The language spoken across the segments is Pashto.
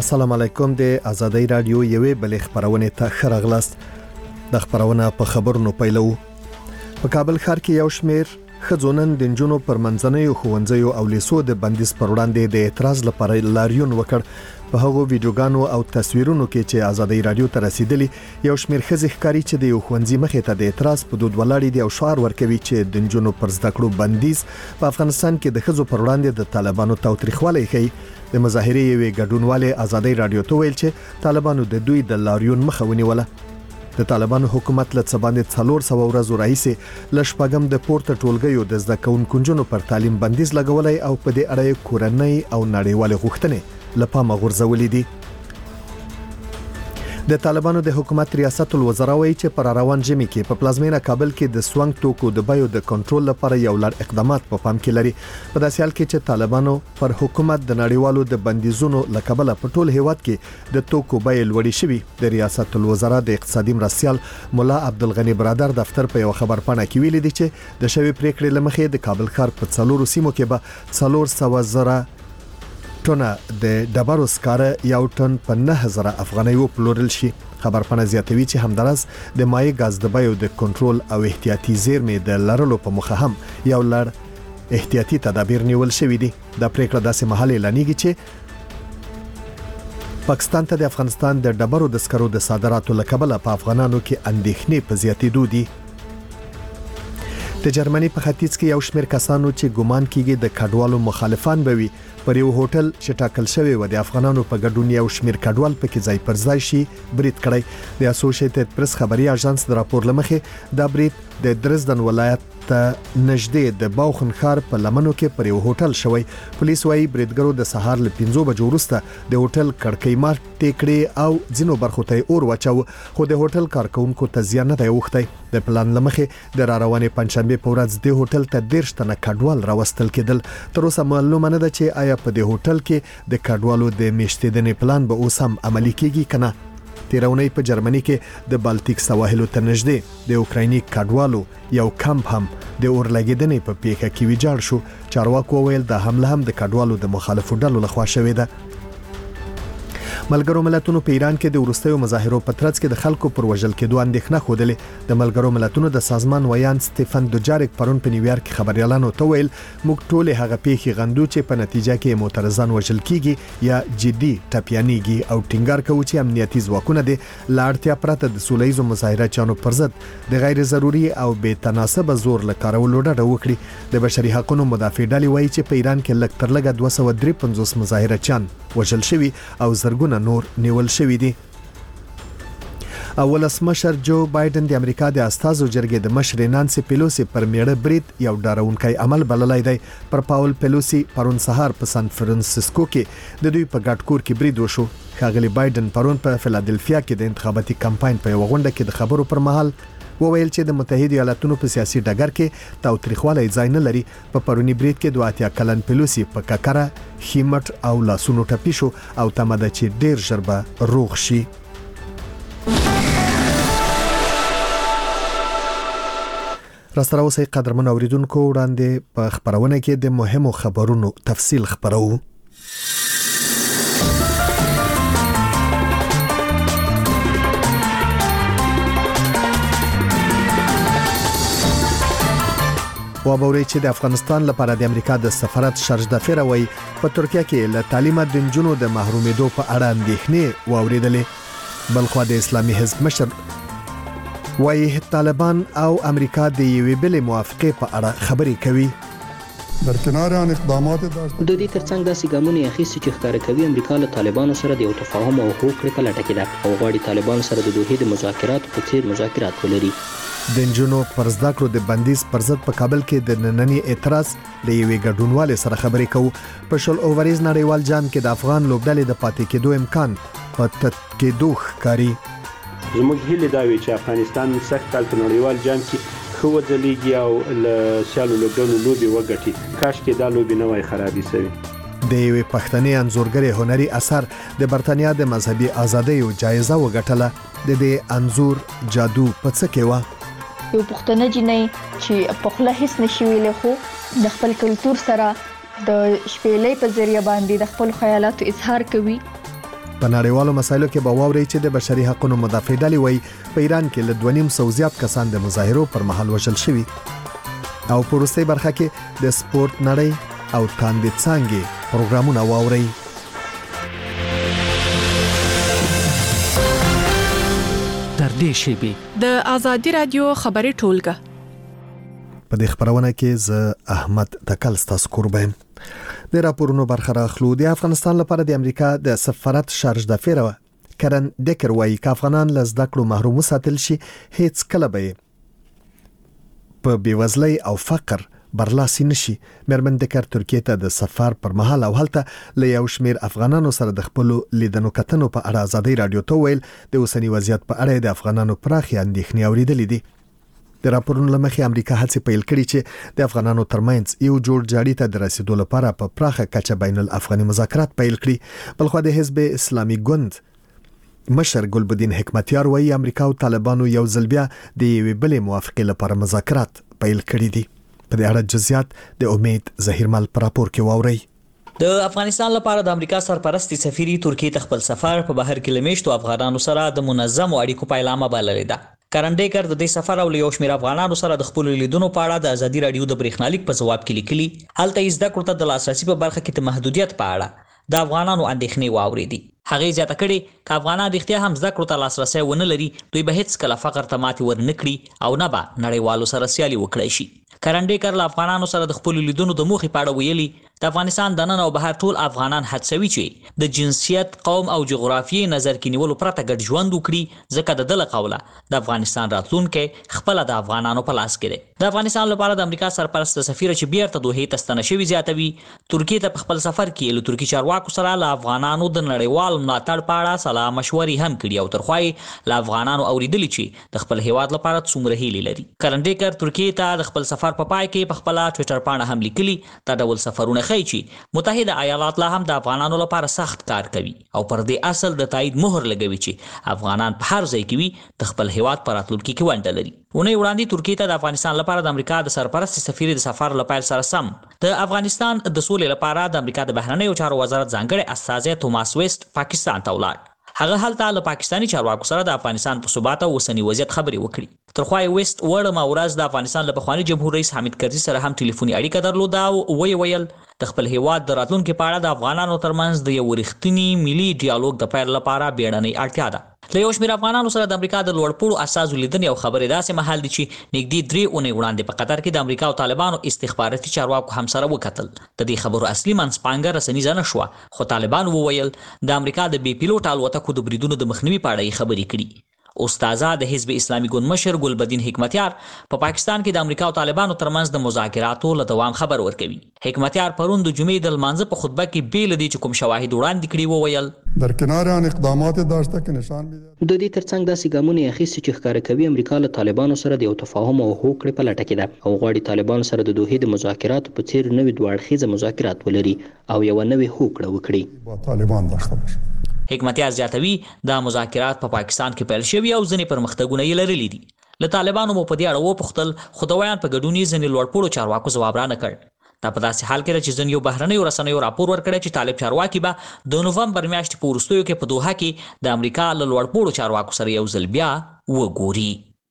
السلام علیکم. د آزادۍ رادیو یوې بلې خبرونه ته خراغلاست. د خبرونه په خبرونو پیلو. په کابل ښار کې یو شمېر خځونن د جنونو پر منځنیو ښوونځیو او لیسو د بندیز پر وړاندې د اعتراض لپاره لاریون وکړ. په هغو ویډیوګانو او تصویرونو کې چې آزادۍ رادیو ته رسیدلی یو شمېر ښځې ښکاري چې د یو ښوونځي مخې ته د اعتراض په دود ولاړې دي او شعار ورکوي چې د جنونو پر زده کړو بندیز په افغانستان کې د ښځو پر وړاندې د طالبانو تاوتریخوالی ښيي. د مظاهرې یوې ګډونوالې آزادۍ رادیو ته ویل چې طالبانو د دوی د لاریون مخه ونیوله. د طالبانو حکومت له څه باندې 400 ورځې راهیسې ل شپږم د پورته ټولګیو د زده کوونکو جنونو پر تعلیم بندیز لګولای او په دې اړه کورنۍ او نړیوال غوښتنې لپاره غورځولې دي. د طالبانو د حکومت ریاست الوزرا وایي چې پر روان ژمي کې په پلازمینه کابل کې د سوانګ توکو د بیو د کنټرول لپاره یو لړ اقدامات په پام کې لري. په داسې حال کې چې طالبانو پر حکومت د نړیوالو د بندیزونو لکبله په ټول هیواد کې د توکو بیې لوړې شوي. د ریاست الوزرا د اقتصادي مرستیال مولا عبدالغنی برادر دفتر په یو خبرپاڼه کې ویلي دي چې د شوی پریکړې لمخې د کابل ښار په 4 سیمو کې به 400,000 ټونه د ډبرو سکاره یو ټن په 9,000 افغانۍ وپلورل شي. خبرپاڼه زیاتوي چې همدارس د مایع غاز د بیو د کنټرول او احتیاطي زیرمې د لرلو په مخه هم یو لړ احتیاطي تدابیر نیول شوي دي. د پریکړه داسې مهال اعلانېږي چې پاکستان ته د افغانستان د ډبرو د سکرو د صادراتو لکبله په افغانانو کې اندېښنې په زیاتېدو دي. د جرمني په ختیځ کې یو شمېر کسانو چې ګومان کیږي د کډوالو مخالفان بوي پر یو هوټل چې ټاکل شوی و د افغانانو په ګډون یو شمېر کډوال پکې ځای پر ځای شي برید کړی. د اسوسییټډ پریس خبري اژانس د راپور لمخې دا برید د درزدن ولایت ته نږدې د باوخن ښار په لمنو کې پر یو هوټل شوی. پولیس وايي بریدګرو د سهار ل 5 بجو وروسته د هوټل کړکۍ ماتې کړې او ځینو برخو ته اور واچاو، خو د هوټل کارکونکو ته زیان نه دی اوښتی. د پلان لمخې د روانې پنځشنبه په ورځ د هوټل ته 13 تنه کډوال راوستل کېدل. تر اوسه معلومه نه ده چې آیا په دې هوټل کې د کډوالو د میشتېدنې پلان به اوس هم عملي کیږي کنه. تیرونی په جرمني کې د بالټیک سواحلو ته نږدې د اوکرایني کډوالو یو کمپ هم د اور لګیدنې په پیښه کې ویجاړ شو. چارواکو ویل د حمله هم د کډوالو د مخالفو ډلو لخوا شوې ده. ملګرو ملتونو په ایران کې د وروستیو مظاهرو په ترڅ کې د خلکو پر وژل کېدو اندېښنه خوده. د ملګرو ملتونو د سازمان ویان سټيفن دوجاریک پرون په نیویارک کې خبريالانو ته ویل موږ ټول هغه پیښې غندو چې په نتیجه کې معترضان وژل کیږي یا جدي ټاپیانيږي او ټینګار کوي چې امنیتي ځواکونه د لاړتیا پرته د سولېزو مظاهراتو پر ضد د غیر ضروري او بې تناسب زور لکارولو ډډه وکړي. د بشري حقوقو مدافع ډلې وایي چې په ایران کې لږ تر لږه 253 مظاهرچیان وژل شوي او زرګونه نور نیول شوی دي. ولسمشر جو بایدن د امریکا د استازو جرګې د مشر نانسي پیلوسی پر میړه برید یو ډارونکی عمل بللای دی. پر پاول پیلوسی پرون سهار په سان فرانسیسکو کې د دوی په ګډ کور کې برید وشو. ښاغلي بایدن پرون په فیلادلفیا کې د انتخاباتي کمپاین په یو غونډه کې د خبرو پر مهال وویل چې د متحده ایالاتونو په سیاسي ډګر کې تاوتریخوالی ځای نه لري. په پرونی برید کې 82 کلن پیلوسی په ککره خیمټ او لاسونو ټپي شو او تمه ده چې ډیر ژر به روغ شي. راستره اوسئ قدرمن اوریدونکو، وړاندې په خبرونه کې د مهمو خبرونو تفصیل خبرو. وابوري چې د افغانستان لپاره د امریکا د سفارت شارج دافیر وای په ترکیه کې له تعلیمه د جنونو د محرومېدو په اړه اندېښنې واوریدلې. بلخو د اسلامي حزب مشر وای طالبان او امریکا د یوې بلې موافقې په اړه خبرې کوي. در کنار آن اقدامات د دې ترڅنګ داسې ګامونه اخیستي چې ښکاره کوي امریکا له طالبانو سره د یو تفاهم او هوکړې په لټه کې ده او غواړي طالبان سره د دوحې د مذاکراتو په څیر مذاکرات ولري. د جنونو پر زده کړو د بندیز پر ضد په کابل کې د نننی اعتراض له یوې ګډونوالې سره خبرې کوو. په شل اووریز نړیوال جام کې د افغان لوبډلې د پاتې کېدو امکان په تکېدو ښکاري. زموږ هیله دا وي چې افغانستان سخت کال په نړیوال جام کې خو ځلېږي او له سیالو لوبډلو لوبي وګټي. کاش کې دا لوبي نه وای خرابې شوی. د یوې پښتني انځورګرې هنري اثر د برتانیا د مذهبي ازادۍ جایزه وګټله. د دې انځور جادو په څه کې و؟ یو پښتنه جنۍ چې په خپل هیڅ نشي ویلې خو د خپل کلچر سره د شپېلې په ذریعہ باندې د خپل خیالاتو اظهار کوي. په نړیوالو مسایلو کې به واوري چې د بشري حقوقو مدافع ډلې وایي په ایران کې له 2.5 زیات کسان د مظاهرو پر مهال وژل شوي. او په وروستۍ برخه کې د سپورت نړۍ او تاندې څانګې پروګرامونه واوري. تر دې شیبې د آزادي رادیو خبري ټولګه په دې خبرونه کې زه احمد تکل ستاسو قربان. د راپورونو برخه راخلو. د افغانستان لپاره د امریکا د سفارت شارج د فیرو کرن ډیکر وایي چې افغانان له زده کړو محروم ساتل شي هیڅ کله به په بیوزلۍ او فقر برلاسي نشي. مېرمن ډیکر ترکیه ته د سفر پر مهال او هلته له یو شمېر افغانانو سره د خپل لیدنو کتنو په اړه ازادي رادیو ته ویل د اوسنی وضعیت په اړه د افغانانو پراخي اندېښنې اوریدلې دي. د راپورونو لمخې امریکا هڅه پیل کړې چې د افغانانو ترمنځ یو جوړ جاړي ته د رسیدو لپاره په پراخه کچه بین الافغاني مذاکرات پیل کړي. بلخو د حزب اسلامي ګوند مشر ګلبدین حکمتیار وایي امریکا او طالبانو یو ځل بیا د یوې بلې موافقې لپاره مذاکرات پیل کړي دي. په دې اړه جزئیات د امید ظهیرمل پر راپور کې واوري. د افغانستان لپاره د امریکا سرپرستی سفیر ترکیه ته خپل سفر په بهر کې لمیشتو افغانانو سره د منظم اړیکو پایلامه بللې ده. کرنډیکر د دې سفر او یو شمېر افغانانو سره د خپل لیدونو په اړه د ازادي رادیو د برېښنالیک په جواب کې لیکلي. هلته یې زده کړو ته د لاسرسي په برخه کې د محدودیت په اړه د افغانانو اندېښنې واورېدې. هغه زیاته کړې چې افغانان رښتیا هم زده کړو ته لاسرسي ونه لري دوی به هیڅ کله فقر ته ماتې ورنکړي او نه به نړیوالو سره سیالي وکړي شي. کرنډیکر له افغانانو سره د خپل لیدونو د موخې په اړه ویلي د افغانستان د نن او بهر ټول افغانان هڅوي چې د جنسیت، قوم او جغرافیې نظر کې نیولو پرته ګډ ژوند وکړي ځکه د دله قوله د افغانستان راتلونکي خپل د افغانانو په لاس کې دی. د افغانستان لپاره د امریکا سرپرست سفیر چې بیرته دوه ته ستنه شوی زیاتوي ترکیه ته په خپل سفر کې له ترکی چارواکو سره له افغانانو د نړیوال ملاتړ په اړه سلا مشورې هم کړي او ترخوای له افغانانو اوریدلی چې د خپل هیواد لپاره څومره هیلې لري. کرنډیکر ترکیه ته د خپل سفر په پای کې په خپل ټوئیټر باندې هم لیکلي دا ډول سفرونه ښیي چې متحده ایالات لا هم د افغانانو لپاره سخت کار کوي او پر دې اصل د تایید مهر لګوي چې افغانان په هر ځای کې وي د خپل هیواد پر راتلونکي کې ونډه لري. ونې وړاندې ترکیه ته د افغانستان لپاره د امریکا د سرپرست سفیر د سفر لپاره سره سم د افغانستان د سولې لپاره د امریکا د بهرنیو چارو وزارت ځانګړی استازی توماس ویسټ پاکستان ته ولاړ. هغه هلته له پاکستاني چارواکو سره د افغانستان په ثبات او اوسنی وضعیت خبرې وکړي. ترخوای ویسټ وړمه ورځ د افغانستان له پخواني جمهور رئیس حامد کرزي سره هم ټلیفوني اړیکه درلوده او ویل د خپل هیواد د راتلونکي په اړه د افغانانو ترمنځ د یو رښتینی ملي ډیالوګ د پیل لپاره بیړنۍ اړتیا ده. له یو شمېر افغانانو سره د امریکا د لوړپوړو اساسو لیدنې او خبرې داسې مهال دي چې نږدې 3 اونۍ وړاندې په قطر کې د امریکا او طالبانو استخباراتي چارواکو هم سره وکتل. د دې خبرو اصلي منځپانګه رسنیزه نه شوه خو طالبان وویل د امریکا د بي پیلوټ الوتکو د بریدونو د مخنیوي په اړه خبرې کړي. استاذه د حزب اسلامي ګوند مشر ګلبدین حکمتیار په پاکستان کې د امریکا او طالبانو ترمنځ د مذاکراتو له دوام خبر ورکوي. حکمتیار پرون د جمعې د لمانځه په خطبه کې بیل دي چې کوم شواهد وړاندې کړي وویل در کنار آن اقدامات داشته که نشان میده د دې ترڅنګ داسې ګامونه اخیستي چې ښکاره کوي امریکا له طالبانو سره د یو تفاهم او هوکړې په لټه کې ده او غواړي طالبانو سره د دوحې د مذاکراتو په څیر نوې دوه اړخیزه مذاکرات ولري او یو نوې هوکړه وکړي. با طالبان داشته باشه. حکمتیار زیاتوي دا مذاکرات په پاکستان کې پیل شوي او ځینې پرمختګونه یې لرلي دي. له طالبانو مو په دې اړه وپوښتل خو د ویان په ګډون یې ځینې لوړپوړو چارواکو ځواب رانه کړ. دا په داسې حال کې چې ځینې بهرنیو رسنیو راپور ورکړی چې طالب چارواکي به د نومبر میاشتې په وروستیو کې په دوحه کې د امریکا له لوړپوړو چارواکو سره یو ځل بیا وګوري.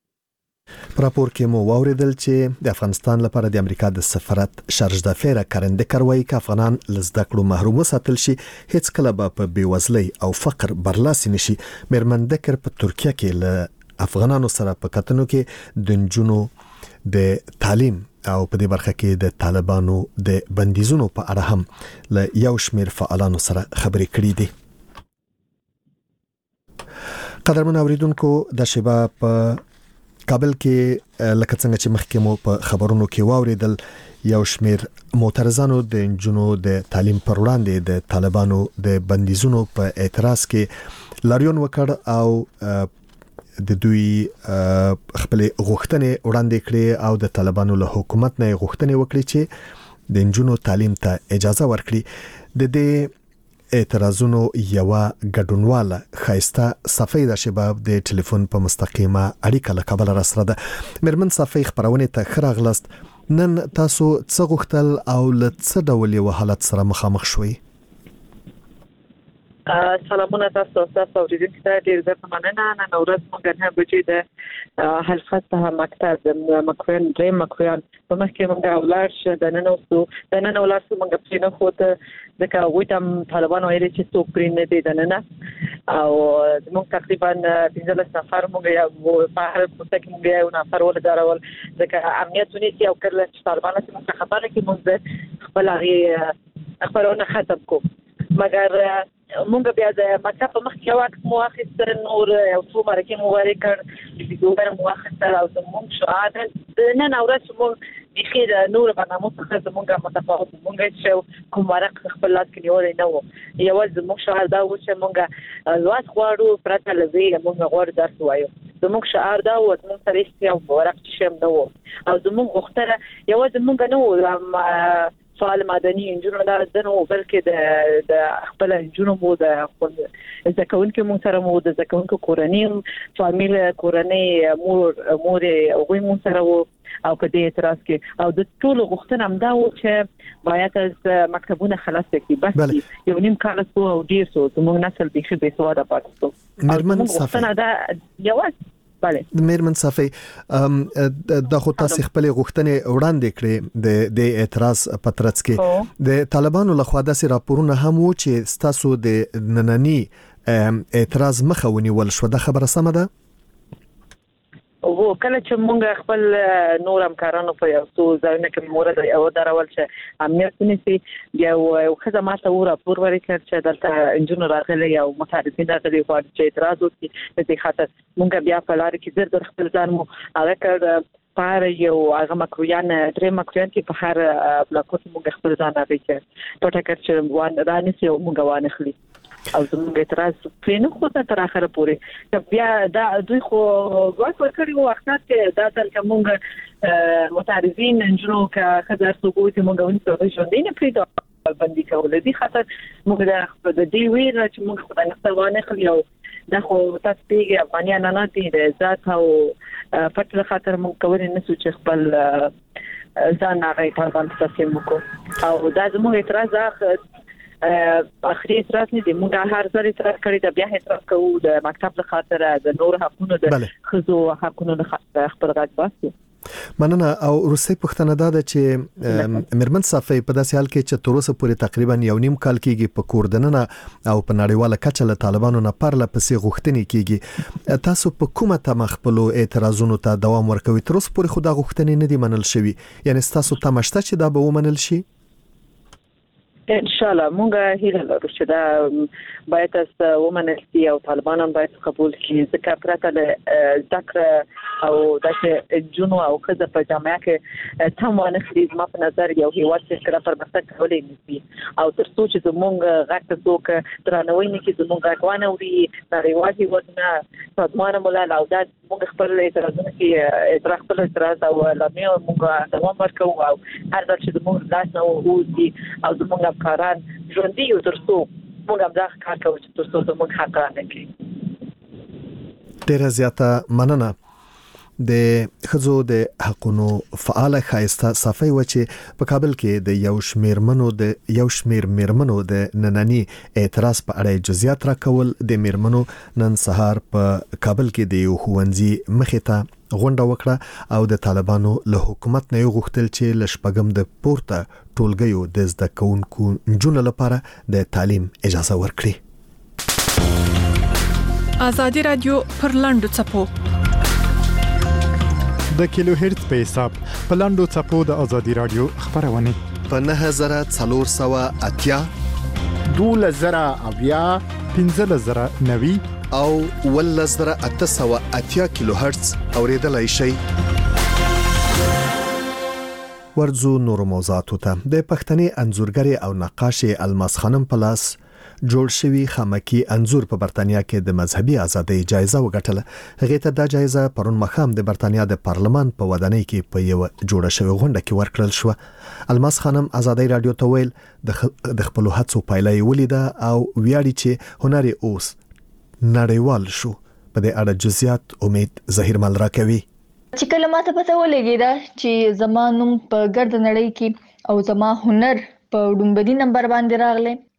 په راپور کې مو واوریدل چې د افغانستان لپاره د امریکا د سفارت شارج د فیرو کرن ډیکر وایي چې افغانان له زده کړو محروم وساتل شي هیڅ کله به په بیوزلۍ او فقر برلاسي نشي. مېرمن ډیکر په ترکیه کې له افغانانو سره په کتنو کې د نجونو د تعلیم او په دې برخه کې د طالبانو د بندیزونو په اړه هم له یو شمېر فعالانو سره خبرې کړې دي. قدرمن اوریدونکو د شبا په کابل کې لکه څنګه چې مخکې مو په خبرونو کې واوریدل یو شمېر معترضانو د نجونو د تعلیم پر وړاندې د طالبانو د بندیزونو په اعتراض کې لاریون وکړ او د دوی خپل غوښتنې وړاندې کړې او د طالبانو له حکومت نه غوښتنې وکړي چې د نجونو تعلیم ته اجازه ورکړي. د دې اعتراضونو یو ګډونواله خایسته صفی د شباب د ټلیفون په مستقیمه اړیکه له کابل را سره ده. مېرمن صفی خبرونه ته خراغلست. نن تاسو څه غوښتل او له څه ډول یو حالت سره مخامخ شوي؟ سلامونه تاسو او اوریدونکو ته ډیر زیات مننه. نن ورځ موږ نه بچی د حلقه ته مکتب مکوین درې مکوین په مخکې موږ اولاد د نن اولاد موږ په نه خو ته ځکه وې تم طالبان وایي چې څوک پرې نه دي د نن او موږ تقریبا 15 نفر موږ یو په هر څه کې موږ یو نفر ول دراول ځکه امنیت ونیسي او کله چې طالبان څخه خبره کې موږ خپل هغه خبرونه ختم کو مګر مونږ بیا د مکتب په مخ کې وخت مو اخیستل نور او څو مرکه مو وری کړ چې دوباره مو اخیستل او زموږ شهادت نن اورس مونږ د خیر نور باندې مو څخه زموږه متفاوت مونږ چې کوم ورق خپل لاس کې نیول نه وو یو زموږ شهادت دا و چې مونږ لوات غواړو پرته لوي مونږ غواړو درس وایو زموږ شعار دا و چې سره یو ورق شم نه وو او زموږ غوښتنه یو زموږ نه وو فعال مدني انجونو دا دنو بلکې د خپل انجونو مو د ځکهونکو مو سره مو د ځکهونکو کورنۍ فامیل کورنۍ مور او مو سره او کدی اعتراض کې او د ټول غوښتنه هم دا و چې باید از مکتبونه خلاص کړي بس یو نیم کال سو او ډیر سو زموږ نسل به شي به سواده پاتې مرمن صافي دا یو د میرمن صافي د خو تاسو خپل غوښتنې وړاندې کړې د اعتراض پترڅ کې د طالبانو لخوا داسې راپورونه هم وو چې تاسو د نننی اعتراض مخاوني ول شو د خبره سم ده او کله چې مونږ خپل نور همکارانو په یو څو ځایونو کې مورد او درول چې امنیت نشي یو خدمات او راپور ورکړ چې دلته انجنیر راغلي او متعرفین راغلي او چې اعتراض وکړي په دې خاطر مونږ بیا په لار کې زر خپل ځان مو هغه کړ پر یو هغه مکرویان درې مکرویان کې په هر بلاکوت مونږ خپل ځان راوړي پټه کړ چې وان رانیسي او مونږ وانه خلی او زموږ اعتراض پرې خو تر اخره پورې بیا دا دوی خو غواړي ورکړي وخت کې دا تل کومه متعرضین انجنو کا خدای سوګو چې موږ ونیسو ژوندۍ نه پریږدو باندې کول دي خاطر موږ د دې ویر چې موږ خدای نختوانه خلیو دا خو تاسو پیګه افغانیا نه دي د ذات او پټه خاطر موږ کولای نه سوچ خپل ځان هغه طالبان تاسو موږ او دا زموږ اعتراض اخري اعتراض نه دی موږ هر ځل اعتراض کړی دا بیا اعتراض کوو د مکتب له خاطر د نور حقوقو د خزو حقوقو له خاطر خپل غږ باسي مننه او روسي پښتنه دا چې مرمن صافي په داسې حال کې چې تر اوسه پورې تقریبا یو نیم کال کېږي په کوردننه او په نړیواله کچه له طالبانو نه پرله پسې غوښتنې کېږي تاسو په کومه تمه خپل اعتراضونو ته دوام ورکوي تر اوسه پورې خو دا غوښتنې نه دي منل شوي یعنی تاسو تمشته چې دا به ومنل شي ان شاء الله مونږه هیله لرو چې دا باید تاسو ومنل شي او طالبان هم باید قبول کړي ځکه پرته له ذکر او دغه جنو او کده په جامعه کې تمام خلیز ما په نظر یو هیواد چې کړه پرمختګ کولای نشي او تر څو چې مونږ غاټه څوک درنوي نه کې مونږ غوانه وي نړیوالي ودنه سازمان ملل او دا مونږ خپل اعتراضونه کې خپل اعتراض او لامي مونږ دوام ورکو او هر ځل چې مونږ لاس نه وځي او مونږ کاران ژوندۍ یو تر څو موږ هم دا کار کوو چې تر څو موږ حق رانکړي ډیره زیاته مننه د خزو د حقونو فعال خایسته صفای و چې په کابل کې د یو شمیر میرمنو د نننی اعتراض په اړه جزئیات راکول د میرمنو نن سهار په کابل کې د یو ښوونځي مخې ته غونډه وکړه او د طالبانو له حکومت نه غوښتل چې لشپګم د پورته ټولګیو د زده کوونکو جون لپاره د تعلیم اجازه ورکړي. آزادي رادیو پر لاندو چپو د کیلو هرتز په حساب په لاندو چپو د آزادي رادیو خبرونه په 9480 2000 1590 او 1880 کیلو هرتز اوریدلای شي. ورزو نور موضوعاتو ته د پښتني انځورګری او نقاش الماس خانم پلاس جوړ شوی خامکی انځور په برتانیا کې د مذهبي ازادۍ جایزه وګټله. هغه ته دا جایزه پرون مخام د برتانیا د پارلمان په ودانۍ کې په یو جوړه شوی غونډه کې ورکړل شو. الماس خانم ازادۍ رادیو ته ویل د خپل هڅو پایله ولیده او ویاړي چې هنر اوس نړیوال شو. په دې اړه جزئیات امید ظاهر مل راکوي. چې کله ماته پته ولګی دا چې زمانوم په ګرد نړۍ کې او زما هنر په ډومبدي نمبر باندې راغله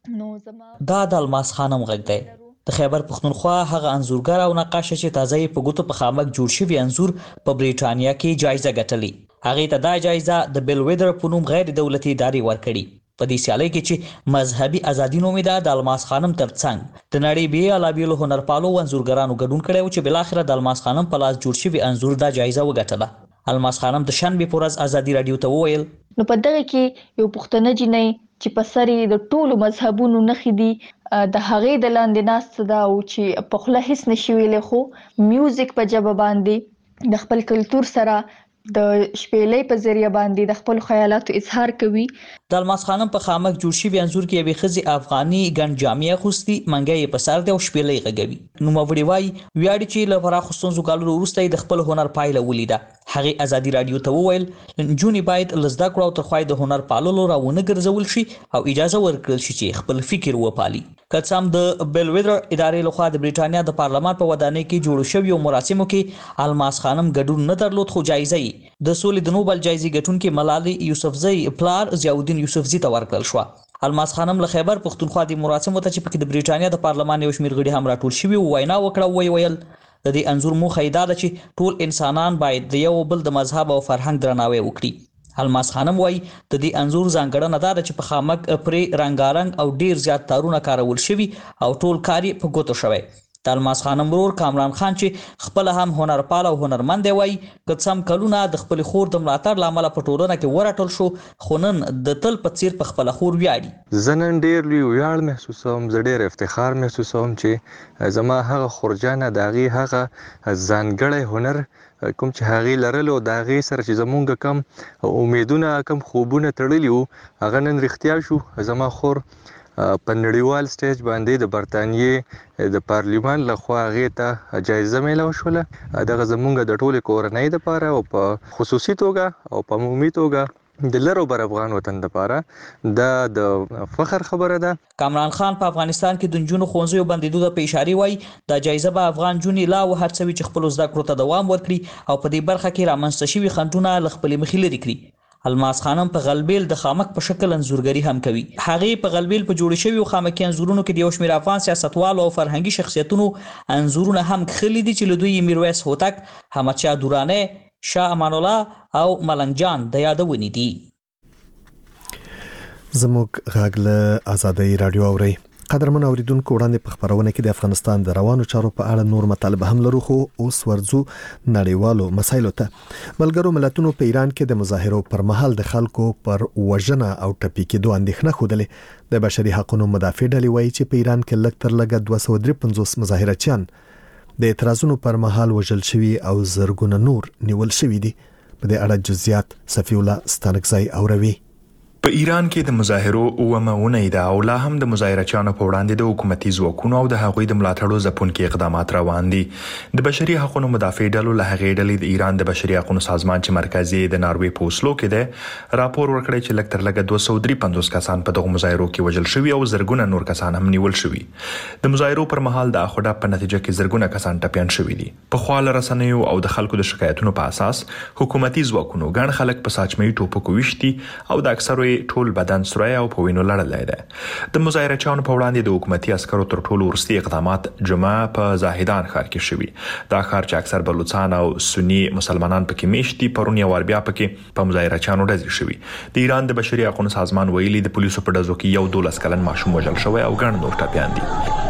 دا د الماس خانم غږ دی. د خیبر پښتونخوا هغه انځورګر او نقاشه چې تازه یې په ګوتو په خامک جوړ شوي انځور په بریټانیا کې جایزه ګټلې. هغې ته دا جایزه د بیل ویدر په نوم غیر دولتي ادارې ورکړي. په دې سیالۍ کې چې مذهبي ازادي نومیده د الماس خانم ترڅنګ د نړۍ بېلابېلو هنرپالو او انځورګرانو ګډون کړی و چې بالاخره د الماس خانم په لاس جوړ شوي انځور دا جایزه وګټله. الماس خانم د شنبې په ورځ ازادي راډیو ته وویل نو په دغه کې یو پښتنه جینۍ چې په سر یې د ټولو مذهبونو نښې دي د هغې د لاندې ناسته ده او چې په خوله هیڅ نشي ویلی خو میوزیک په ژبه باندې د خپل کلتور سره د شپېلۍ په ذریعه باندې د خپل خیالاتو اظهار کوي. د الماس خانم په خامک جوړ شوي انځور کې یوې ښځې افغاني ګڼ جامې اغوستي، منګی یې په سر دی او شپېلۍ غږوي. نوموړې وایي ویاړي چې له پراخو ستونزو کالونو وروسته یې د خپل هنر پایله ولیده. هغې ازادي راډیو ته وویل نجونې باید له زده کړو او تر خوا د هنر پاللو راونه ګرځول شي او اجازه ورکړل شي چې خپل فکر وپالي. که څه هم د بیل ویدر ادارې لخوا د بریټانیا د پارلمان په ودانۍ کې جوړو شویو مراسمو کې الماس خانم ګډون نه درلود، خو جایزه یې د سولې د نوبل جایزې ګټونکي ملالۍ یوسفزۍ پلار ضیاءالدین یوسفزي ته ورکړل شوه. الماس خانم له خیبر پښتونخوا د مراسمو ته چې پکې د بریټانیا د پارلمان یو شمېر غړي هم راټول شوي وینا وکړه او ویل د دې انځور موخه یې دا ده چې ټول انسانان باید د یو بل د مذهب او فرهنګ درناوی وکړي. الماس خانم وایي د دې انځور ځانګړنه دا ده چې په خامک پرې رنګارنګ او ډیر زیات تارونه کارول شوي او ټول کار یې په ګوتو شوی. د الماس خانم ورور کامران خان چې خپل هم هنرپال او هنرمند دی وایي که څه هم کلونه د خپلې خور د ملاتړ له امله په ټولنه کې ورټل شو، خو نن د تل په څیر په خپله خور ویاړي. زه نن ډېر لوی ویاړ محسوسوم، زه ډېر افتخار محسوسوم چې زما هغه خورجانه د هغې هغه ځانګړی هنر کوم چې هغې لرلو د هغې سره چې زمونږ کم امیدونه کم خوبونه تړلي وو هغه نن رښتیا شو. زما خور په نړیوال سټیج باندې د برطانیې د پارلیمان لخوا هغې ته جایزه میلاو شوله. دغه زمونږ د ټولې کورنۍ دپاره او په خصوصي توګه او په عمومي توګه د لر او بر افغان وطن دپاره دا د فخر خبره ده. کامران خان په افغانستان کې د نجونو ښوونځیو بندېدو ته په اشارې وایي دا جایزه به افغان نجونې لا وهڅوي چې خپلو زده کړو ته دوام ورکړي او په دې برخه کې رامنځته شوي خنډونه له خپلې مخې لرې کړي. الماس خانم په غلبیل د خامک په شکل انځورګري هم کوي. هغې په غلبیل په جوړ شویو خامکي انځورونو کې د یو شمېر افغان سیاستوالو او فرهنګي شخصیتونو انځورونه هم کښلي دي چې له دوی میرویس هوتک، احمدشاه درانی، شاه امان الله او ملنګ جان د یادونې دي. زموږ غږ له آزادۍ راډیو اورئ. قدرمن اوریدونکو وړاندې په خبرونه کې د افغانستان د روانو چارو په اړه نور مطالب هم لرو، خو اوس ورځو نړیوالو مسایلو ته. ملګرو ملتونو په ایران کې د مظاهرو پر مهال د خلکو پر وژنه او ټپي کېدو اندېښنه ښودلې. د بشري حقوقو مدافع ډلې وایي چې په ایران کې لږ تر لږه 253 مظاهرچیان د اعتراضونو پر مهال وژل شوي او زرګونه نور نیول شوي دي. په دې اړه جزئیات صفی الله ستانکزی اوروي. په ایران کې د مظاهرو اومهونه ده او لا هم د مظاهرچیانو په وړاندې د حکومتي ځواکونو او د هغوی د ملاتړو ځپونکي اقدامات روان دي. د بشري حقوقو مدافع ډلو له هغې ډلې د ایران د بشري حقوقو سازمان چې مرکزي د ناروې په اوسلو کې ده راپور ورکړی چې لږ تر لږه 253 کسان په دغه مظاهرو کې وژل شوي او زرګونه نور کسان هم نیول شوي. د مظاهرو پر مهال د اخوډه په نتیجه کې زرګونه کسان ټپیان شوي دي. په خواله رسنیو او د خلکو د شکایتونو په اساس حکومتي ځواکونو ګڼ خلک په ساچمي ټوپکو ویشتي او د اکثرو ټول بدن سوری او په وینو لړلی ده. د مظاهرچیانو په وړاندې د حکومتي عسکرو تر ټولو وروستي اقدامات جمعه په زاهدان ښار کې شوي. دا ښار چې اکثر بلوچستان او سني مسلمانان پکې میشت دي پرون یو وار بیا پکې په مظاهرچیانو ډزې شوي. د ایران د بشري حقوقو سازمان ویلي د پولیسو په ډزو کې یو 12 کلن ماشوم وژل شوی او ګڼ نور ټپیان دي.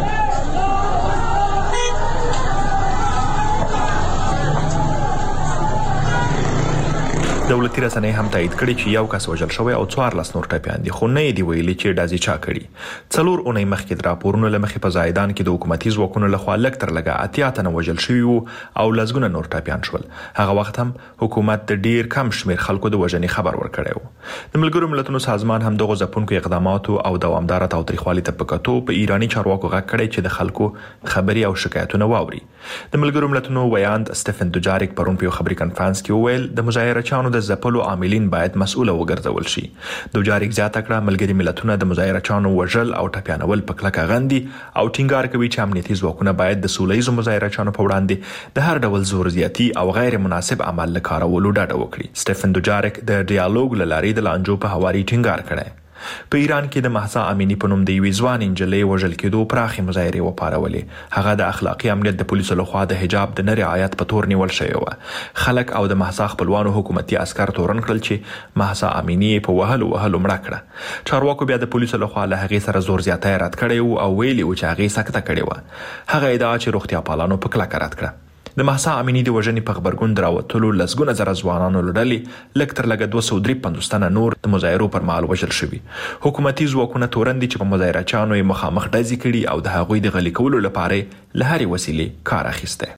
دولتي رسنۍ هم تایید کړي چې یو کس وژل شوی او 14 نور ټپیان دي، خو نه یې دی ویلي چې ډزې چا کړي. 4 اونۍ مخکې د راپورونو له مخې په زاهدان کې د حکومتي ځواکونو لخوا لږ تر لږه 80 تنه وژل شوي وو او لسګونه نور ټپیان شول. هغه وخت هم حکومت د ډیر کم شمیر خلکو د وژنې خبر ورکړی و. د ملګرو ملتونو سازمان هم دغه ځپونکو اقداماتو او دوامداره تاوتریخوالي ته په کتو په ایرانی چارواکو غږ کړی چې د خلکو خبري او شکایتونه واوري. د ملګرو ملتونو ویاند سټیفن دوجاریک پرون په خبري کانفرنس کې وویل د مظاهرچیانو د ځپلو عاملین باید مسؤل وګرځول شي. دوجاریک زیاته کړه ملګري ملتونه د مظاهرچیانو وژل او ټپیانول په کلکه غندي او ټینګار کوي چې امنیتي ځواکونه باید د سولهییزو مظاهرچیانو په وړاندې د هر ډول زور زیاتی او غیر مناسب عمل له کارولو ډډه وکړي. سټیفن دوجاریک د ډیالوګ له لارې د لانجو په هواري ټینګار کړی. په ایران کې د مهسا امینی په نوم د یوې ځوان نجلۍ وژل کېدو پراخې مظاهرې وپارولې. هغه د اخلاقي امنیت د پولیسو لخوا د حجاب د نه رعایت په تور نیول شوی و. خلک او د مهسا خپلوانو حکومتي عسکر تورن کړل چې مهسا امینی په وهلو مړه کړه. چارواکو بیا د پولیسو لخوا له هغې سره زور زیاتی رد کړی او ویلي و چې هغې سکته کړې وه. هغه ادعا چې روغتیا پالانو په کلکه رد کړه. د مهسا امینی د وژنې په غبرګون د راوتلو لسګونه زره ځوانانو له ډلې لږ تر لږه 253 تنه نور د مظاهرو پر مهال وژل شوي. حکومتي ځواکونه تورن دي چې په مظاهرچیانو یې مخامخ ډزې کړي او د هغوی د غلي کولو لپاره له هرې وسیلې کار اخیستی.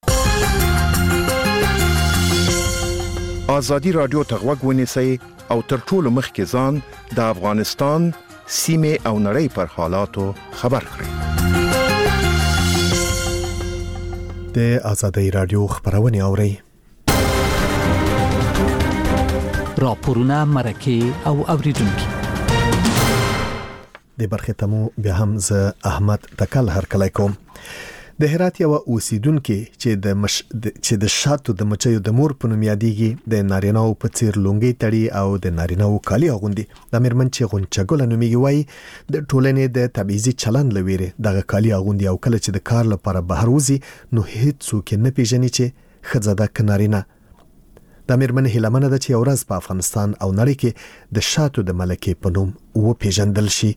ازادي رادیو ته غوږ ونیسئ او تر ټولو مخکې ځان د افغانستان سیمې او نړۍ پر حالاتو خبر کړئ. د ازادي رادیو خبرونه اورئ. راپورونه، مرکه او اوریدونکو د برخه تمو بیا هم ز احمد تکل هرکلی کوم. د هرات یو اوسیدونکو چې د شاتو د مچیو د مور په نوم یادېږي د نارینه‌و په څیر لونګۍ تړي او د نارینه‌و کالي اغوندي. د میرمن چې غونچګل نومېږي وایي د ټولنې د تبعیضي چلند لویره دغه کالي اغوندي او کله چې د کار لپاره بهر وځي نو هیڅ څوک نه پیژني چې ښځه ده که نارینه. د میرمن هیلمنه ده چې یو ورځ په افغانستان او نړۍ کې د شاتو د ملکې په نوم وپیژندل شي.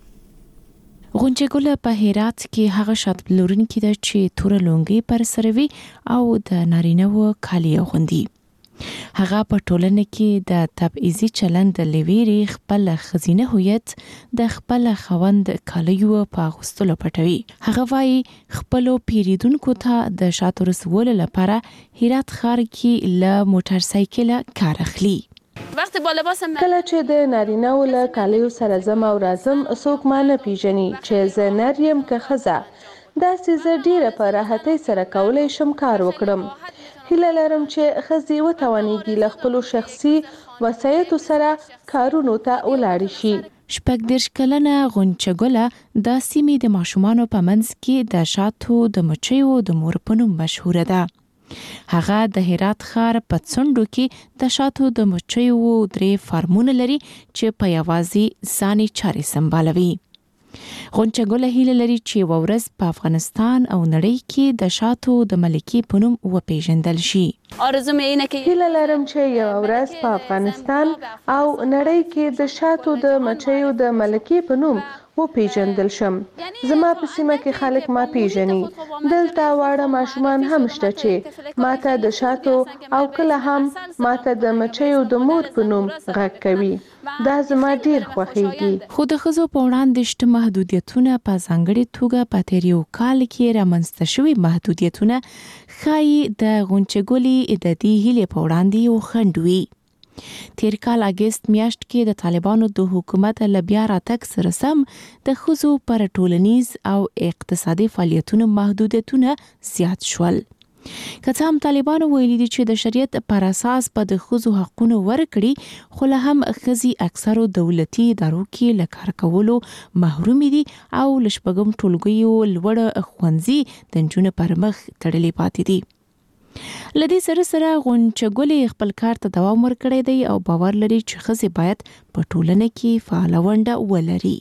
غونچګل په هرات کې هغه شات پلورونکي ده چې تور لونګي پر سروي او د نارینه‌و کالي اغوندي. هغه په ټولنه کې د تبعیضي چلند لویری خپل خزینه هویت د خپل خوند کالیو په اغوستلو پټوي. هغه وايي خپل پیریدونکو ته د شاتو رسولو لپاره هرات ښار کې له موټر سایکل کار اخلي. وخت با لباسم کله چې د نارینه‌و له کالیو سره زم او راځم څوک ما نه پیژني چې زه نر یم که ښځه. داسې زه ډیره په راحتۍ سره کولی شم کار وکړم. هیله لرم چې ښځې وتوانیږي له خپلو شخصي وسایطو سره کارونو ته ولاړې شي. 40 کلنه غونچګله د سیمې د ماشومانو په منځ کې د شاتو د مچیو د مور په نوم مشهوره ده. هغه د هرات ښار په څنډو کې د شاتو د مچیو 3 فارمونه لري چې په یوازې ځاني چارې سمبالوي. غونچګله هیله لري چې ورځ په افغانستان او نړۍ کې د شاتو د ملکې په نوم وپیژندل شي. آرزو مې اینه کې هیله لرم چې یو ورځ په افغانستان او نړۍ کې د شاتو د مچیو د ملکې په نوم وپیژندل شم. زما په سیمه کې خلک ما پیژني. دلته واړه ماشومان هم شته چې ماته د شاتو او کله هم ماته د مچیو د مور په نوم غږ کوي. دا زما ډیر خوښیږي. خو د ښځو په وړاندې شته محدودیتونه په ځانګړې توګه په تیر یو کال کې رامنځته شوي محدودیتونه ښایي د غونچګلې د دې هیلې په وړاندې یو خنډ وي. تیر کال اگست میاشت کې د طالبانو د حکومت له بیا راتګ سره سم د ښځو پر ټولنیز او اقتصادي فعالیتونو محدودیتونه زیات شول. که څه هم طالبانو ویلي دي چې د شریعت پر اساس په د ښځو حقونه ورکړي خو له هم ښځې اکثرو دولتي ادارو کې له کار کولو محروم دي او له شپږم ټولګیو لوړ ښوونځي د نجونو پر مخ تړلي پاتې دي. لدې سره غونچګلې خپل کار ته دوام ورکړی دی او باور لري چې ښځې باید په ټولنه کې فعاله ونډه ولري.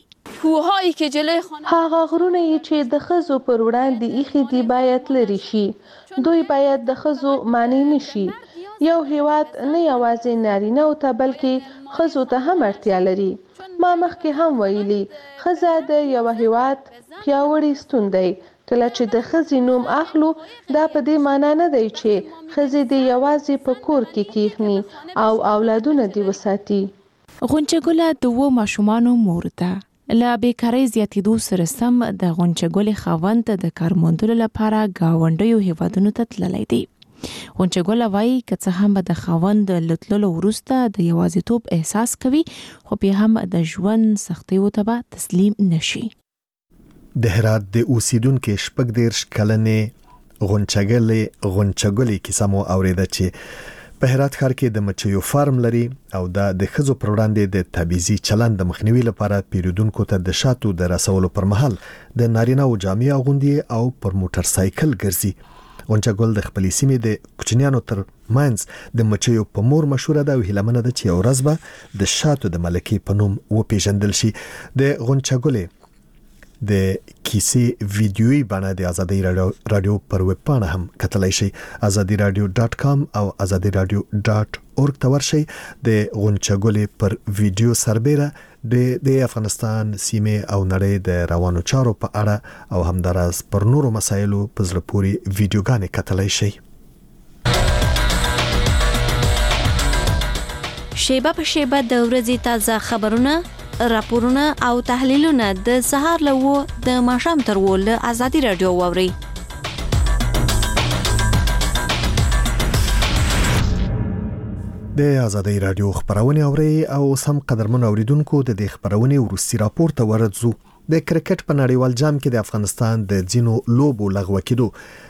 هغه غرونه چې د ښځو پر وړاندې ایښي دي باید لري شي. دوی باید د ښځو معنی نشي. یو هیواد نه یوازې نارینه‌و ته بلکې ښځو ته هم اړتیا لري. ما مخکې هم ویلي ښځه د یو هیواد پیاوړی ستون دی. کله چې د ښځې نوم اخلو دا په دې معنا نه دی چې ښځې دې یوازې په کور کې کښېني او اولادونه دې وساتي. غونچګله د 2 ماشومانو مور ده. له بیکارۍ زیاتېدو سره سم د غونچګلې خاوند د کار موندلو لپاره ګاونډیو هیوادونو ته تللی دی. غونچګله وایي که څه هم د خاوند له تللو وروسته د یوازیتوب احساس کوي خو بیا هم د ژوند سختیو ته به تسلیم نشي. د هرات د اوسیدونکو 40 کلنې غونچګلې کیسه مو اوریده چې په هرات ښار کې د مچیو فارم لري او د ښځو پر وړاندې د تبعیضي چلند د مخنیوي لپاره پیرودونکو ته د شاتو د رسولو پر مهال د نارینه‌و جامې اغوندي او پر موټر سایکل ګرځي. غونچګل د خپلې سیمې د کوچنیانو تر منځ د مچیو په مور مشهوره ده او هیلمنه ده چې یو ورځ به د شاتو د ملکې په نوم وپیژندل شي. د غونچګل د کیسې ویډیويي بڼه د ازادي رادیو پر ویب پاڼه هم کتلای شي. azadiradio.com او azadiradio.org ته ورشئ. د غونچګل پر ویډیو سربېره د افغانستان سیمه او نړۍ د روانو چارو په اړه او همداراز پر نورو مسایلو په زړه پورې ویډیوګانې کتلای شي. شیبه په شیبه د ورځې تازه خبرونه، راپورونه او تحلیلونه د سهار له 9 د ماښام تر 10 له ازادي رادیو واوري. د ازادي رادیو خبرونه اوري او سم قدرمن اوریدونکو د دې خبرونه ورستی راپور ته ورځو. د کرکټ په نړیوال جام کې د افغانستان د ځینو لوبو لغوه کېدو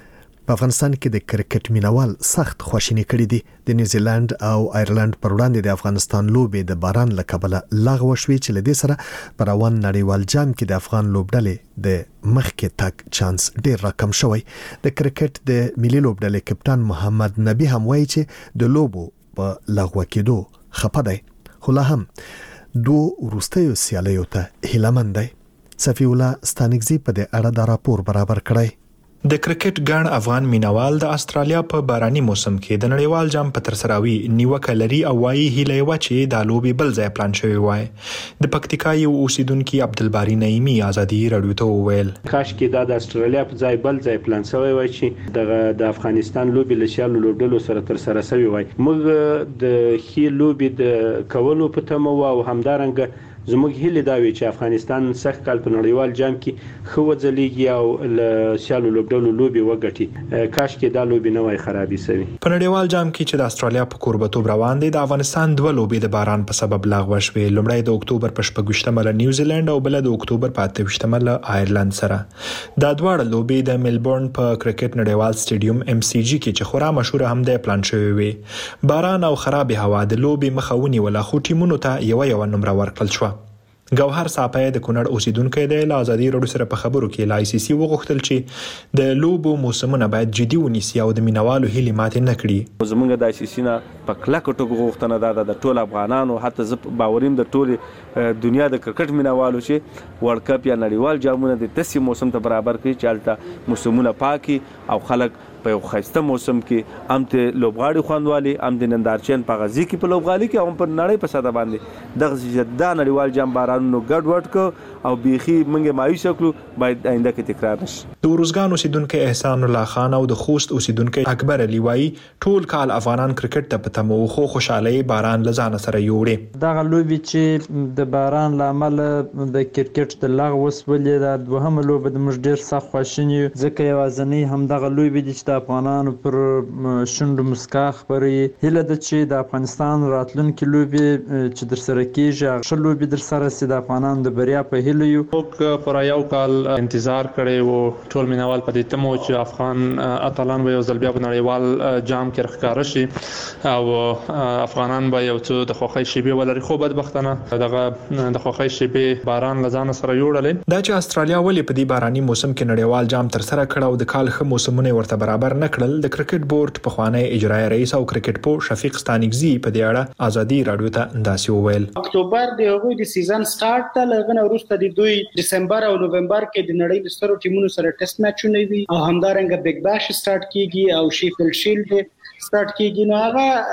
په افغانستان کې د کرکټ مینوال سخت خوشینی کړی دي. د نیوزیلند او آیرلند پر وړاندې د افغانستان لوبې د باران له کبله لغوه شوې چې له دې سره په روان نړیوال جام کې د افغان لوبډلې د مخکې تګ چانس ډیر راکم شوی. د کرکټ د ملي لوبډلې کپټان محمد نبی هم وایي چې د لوبو په لغوه کېدو خپه دی، خو لا هم دوه وروستیو سیالیو ته هیله مند دی. صفی الله ستانکزی په دې اړه د راپور برابر کړی. د کرکټ ګڼ افغان مینوال د استرالیا په باراني موسم کې د نړیوال جام په ترسراوي نیوکه لري او وايي هیله یې چې د لوبي بل ځای پلان شوی وای. د پکتیکا یو اوسیدونکو عبدالباری نعیمی ازادي رادیو ته وویل کاش کې د استرالیا په ځای بل ځای پلان شوی وای چې د افغانستان لوبي له شالو لوبډلو سره ترسره شوی وای. موږ د خې لوبي د کولو په تمه او همدارنګه زموږ هیله دا وی چې افغانستان سخت کال په نړیوال جام کې خو ځلیږي او له شالو لوبډلو لوبي وګټي. کاش کې دا لوبي نه وای خرابې سوي. په نړیوال جام کې چې د استرالیا په کوربتوب روان دي د افغانستان دوه لوبي د باران په سبب لغوه شوې. لومړی د اکتوبر په 28مه له نیوزیلند او بل د اکتوبر په 28مه له آیرلند سره. دا دواړه لوبي د ملبورن په کرکټ نړیوال سټیډیوم MCG کې چې خورا مشهور هم دی پلان شوی وي. باران او خراب هوا د لوبي مخاوني ولا خو ټیمونو ته یو نمبر ورکړل شو. ګوهر صاحب د کونړ اوسیدونکو دی له ازادي رادیو سره په خبرو کې لا ICC وغوښتل چې د لوبو موسمونه باید جدي ونیسي او د مینوالو هیلې ماتې نه کړي. زمونږ د ICC نه په کلکه ټکو غوښتنه ده د ټول افغانانو حتی زه باوریم د ټول دنیا د کرکټ مینوالو چې ورلد کپ یا نړیوال جامونه د تاسې موسم ته برابر کړي چې البته موسمونه پاکي او خلک په یو خسته موسم کې هم ته لوبغاړي خوندوالي هم د نندارچین په غزي کې په لوبغالي کې هم پر نړۍ په ساده باندې د جده نړیوال جام بارانونو ګډوډ کو او بيخي منګه مایوس کړو باید آینده کې تکرار نشي. د روزګان اوسیدونکو احسان الله خان او د خوست اوسیدونکو اکبر علي وایي ټول کال افغانان کرکټ ته په تمو خو خوشاله باران لزان سره یوړي. دا لوبي چې د باران لامل د کرکټ د لغوه وسولې د دوهم لوبه د مجدر سخت خوشنی ځکه یوازنی هم د لوبي د افغانانو پر شوند مسکا خبرې هله د چې د افغانستان راتلونکي لوبي چې در سره کېږي هغه لوبي در سره سي د افغانانو د بریا په هله یو پر یو کال انتظار کړي وو ټول مینوال په دې تمو چې افغان اتلان به یو ځل بیا په نړیوال جام کې ښکار شي او افغانان به یو څه د خوخی شیبه ولري. خو بدبختانه دغه د خوخی شیبه باران لزان سره جوړل. دا چې استرالیا ولې په دې باراني موسم کې نړیوال جام تر سره کړ او د کال ښه موسمونه ورته برابر نکړل. د کرکټ بورډ په خوانی اجرایی رئیس او کرکټ پو شفیق ستانکزی په دې اړه ازادي رادیو ته انداسي وویل اکتوبر د هغوی د سیزن سٹارټ ته لغنه وروسته د دوی دسمبر او نوومبر کې د نړۍ د سترو ټیمونو سره ټیسټ میچونه وي او همدارنګه بیگ باش سٹارټ کیږي او شیفیلډ شیلډ سٹارټ کیږي. نو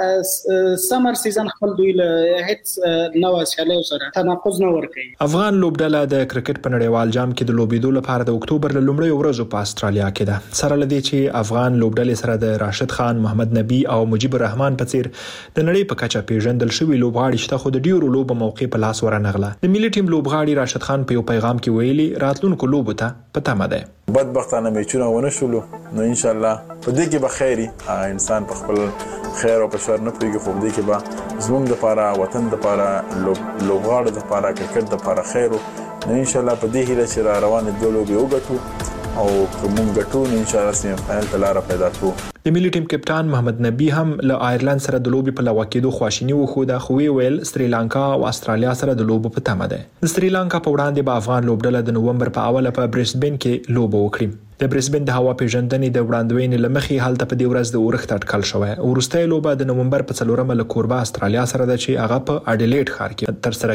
هغه سمر سیزن خپل دوی له هیڅ نو سیالیو سره تناقض نه ورکوي. افغان لوبډله د کرکټ په نړیوال جام کې د لوبېدو لپاره د اکتوبر له لومړۍ ورځو په استرالیا کې ده. سره لدی چې افغان لوبډلې سره د راشد خان، محمد نبی او مجيب الرحمن په څیر د نړۍ په کچه پیژندل شوی لوبغاړي شته خو د ډیرو لوبو موقع په لاس ورنغله. د ملي ټیم لوبغاړي راشد خان په یو پیغام کې ویلي راتلونکو لوبو ته په تمه ده. بدبختانه میچونه ونه شولو نو ان شاء الله په دې کې به خیری انسان په خپل خیر او په شر نه پوهیږي خو دې کې به زموږ د لپاره وطن د لپاره لوبغاړو د لپاره کرکټ د لپاره خیر نو ان شاء الله په دې هیله چې را روان دي لوبي وګټو او کوم ګټو ان شاء الله سیم فائنل ته لار پیدا کړو. د ملي ټیم کپټان محمد نبی هم له آیرلند سره د لوبي په لغوه کېدو خواشینی وښوده خو ویل سریلانکا او استرالیا سره د لوبو په تمه ده. د سریلانکا په وړاندې به افغان لوبډله د نوومبر په اوله په برسبن کې لوبه وکړي. د برسبن د هوا پیژندنې د وړاندوینې لمخې هلته په دې ورځ د اورښت اټکل شوی. ورستۍ لوبه د نومبر په 4مه له کوربه استرالیا سره ده چې هغه په اډیلیډ ښار کې تر سره